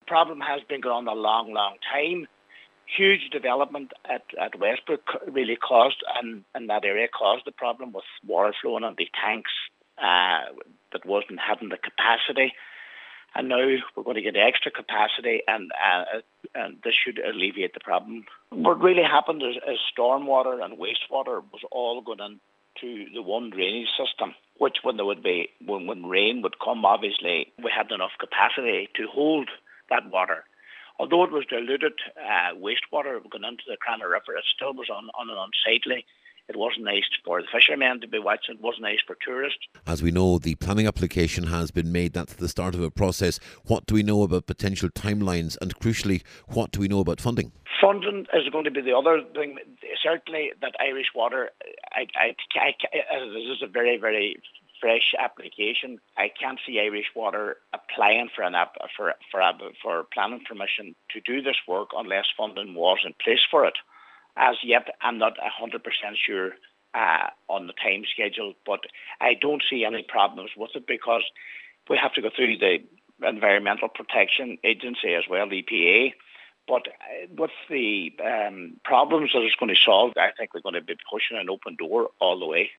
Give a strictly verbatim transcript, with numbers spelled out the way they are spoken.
problem has been going on a long, long time. Huge development at, at Westbrook really caused, and, and that area caused the problem with water flowing into tanks uh, that wasn't having the capacity. And now we're going to get extra capacity, and, uh, and this should alleviate the problem. What really happened is, is stormwater and wastewater was all going into the one drainage system, which when there would be when, when rain would come, obviously we had enough capacity to hold that water. Although it was diluted uh, wastewater going into the Cranagh River, it still was on, on and unsightly. It wasn't nice for the fishermen to be watching. It wasn't nice for tourists. As we know, the planning application has been made. That's the start of a process. What do we know about potential timelines? And crucially, what do we know about funding? Funding is going to be the other thing. Certainly that Irish Water, I, I, I, I, this is a very, very fresh application. I can't see Irish Water applying for an app, for, for, for planning permission to do this work unless funding was in place for it. As yet, I'm not one hundred percent sure uh, on the time schedule, but I don't see any problems with it because we have to go through the Environmental Protection Agency as well, the E P A. But with the um, problems that it's going to solve, I think we're going to be pushing an open door all the way.